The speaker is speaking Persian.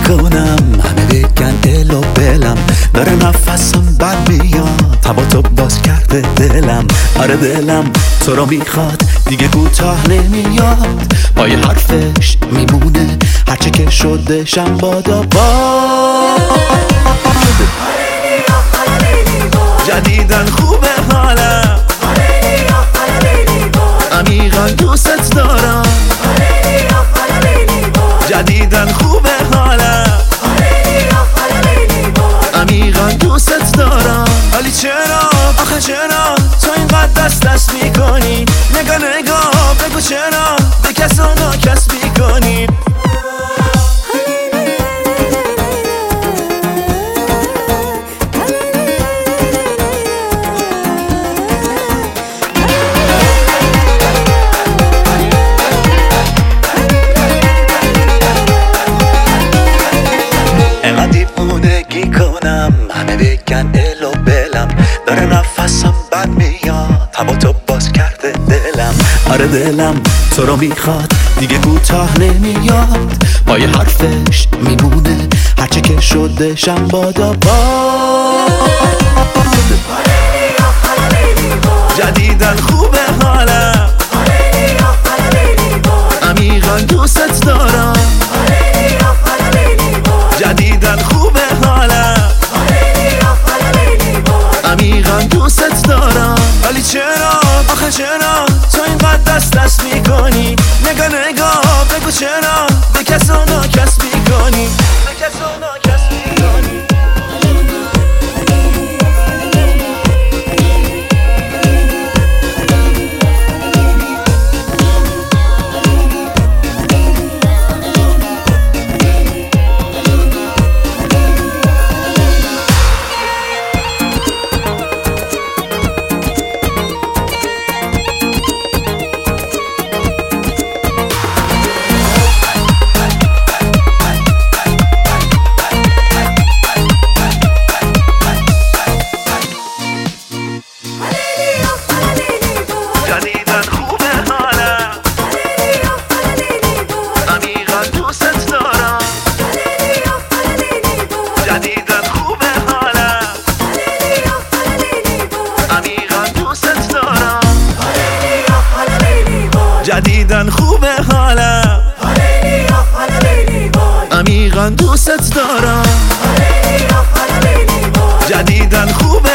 کنم، همه بگن دل و بلم، داره نفسم بد میاد، هوا تو باز کرده دلم. آره دلم تو رو میخواد، دیگه کوتاه نمیاد، پای حرفش میمونه هرچه که شده شنبادا باد. جدیدن خوبه حالم، عمیقا دوست دارم. جدیدن خوبه حالم، عمیقا دوست دارم. ولی چرا آخه چرا تو اینقدر دست میکنی؟ نگاه بگو چرا به کس و ناکس میکنی؟ همه بگن ال و بلم، داره نفسم بد میاد، هوا تو باز کرده دلم. آره دلم تو رو میخواد، دیگه کوتاه نمیاد، پای حرفش میمونه هرچه که شده شنبادا باد. جدیدن خوبه حالم، عمیقا دوست دارم. جدیدن خوبه حالم، عمیقا دوست دارم. ولی چرا آخه چرا تو اینقدر دست میکنی؟ نگاه بگو چرا به کس و ناکس میکنی؟ جدیدن خوبه حالم، عمیقا دوست دارم. جدیدن خوبه حالم، عمیقا دوست دارم. جدیدن خوبه حالم، عمیقا دوست دارم. جدیدن خوبه